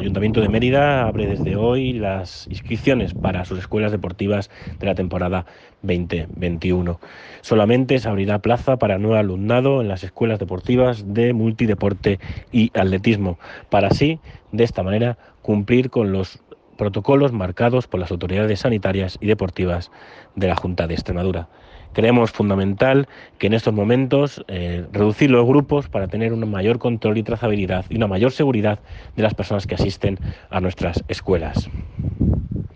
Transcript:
Ayuntamiento de Mérida abre desde hoy las inscripciones para sus escuelas deportivas de la temporada 2021. Solamente se abrirá plaza para nuevo alumnado en las escuelas deportivas de multideporte y atletismo, para así, de esta manera, cumplir con los protocolos marcados por las autoridades sanitarias y deportivas de la Junta de Extremadura. Creemos fundamental que en estos momentos reducir los grupos para tener un mayor control y trazabilidad y una mayor seguridad de las personas que asisten a nuestras escuelas.